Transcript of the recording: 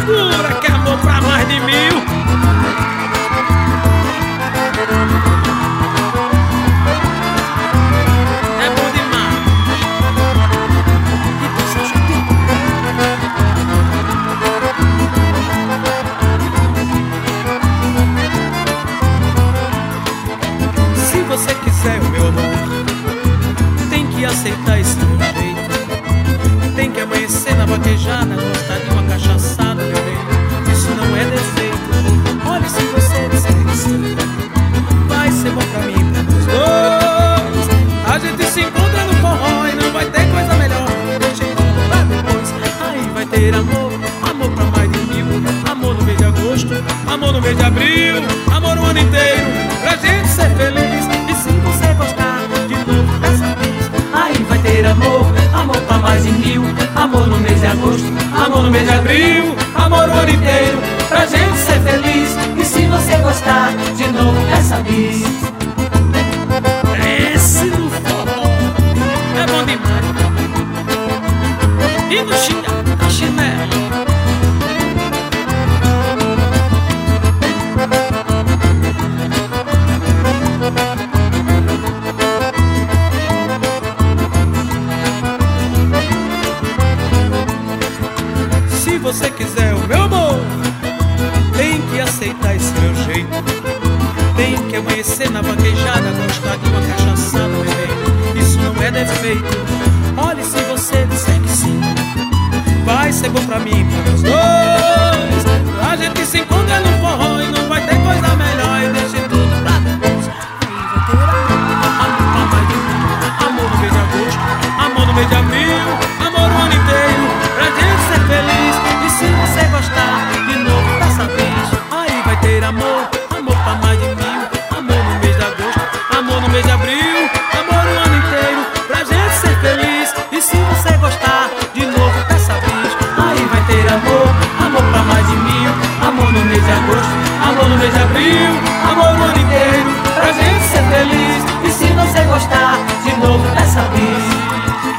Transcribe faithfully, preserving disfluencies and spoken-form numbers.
Segura que é amor pra mais de mil. É bom demais. Se você quiser o meu amor, tem que aceitar esse meu jeito. Tem que amanhecer na vaquejada, gostar de uma cachaçada, meu bem. Isso não é defeito. Olha, se você disser que sim, vai ser bom pra mim e pra nós dois. A gente se encontra no forró e não vai ter coisa melhor. Deixa tudo pra depois. Aí vai ter amor, amor pra mais de mil. Amor no mês de agosto, amor no mês de abril. Amor o ano inteiro, pra gente ser feliz. E se você gostar de novo dessa vez, aí vai ter amor, amor pra mais de mil. Amor no mês de agosto, amor no mês de abril. Amor o ano inteiro, pra gente ser feliz. E se você gostar de novo dessa vez, esse no forró é bom demais. E no chinelo, a chinelo. Se você quiser o meu amor, tem que aceitar esse meu jeito. Tem que amanhecer na vaquejada, gostar de uma cachaçada, meu bem. Isso não é defeito. Olhe, se você disser que sim, vai ser bom pra mim e pra nós dois. A gente se encontra no forró e não vai ter coisa melhor. E deixe tudo pra depois. Aí vai ter amor, amor pra mais de mil. Amor no mês de agosto, amor no mês de abril. Amor o ano inteiro, pra gente ser feliz. E se você gostar de novo dessa vez, aí vai ter amor, amor pra mais de mil. Amor no mês de agosto, amor no mês de abril. Amor o ano inteiro, pra gente ser feliz. E se você gostar de novo dessa vez, aí vai ter amor, amor pra mais de mil. Amor no mês de agosto, amor no mês de abril. Amor o ano inteiro, pra gente ser feliz. E se você gostar de novo dessa vez,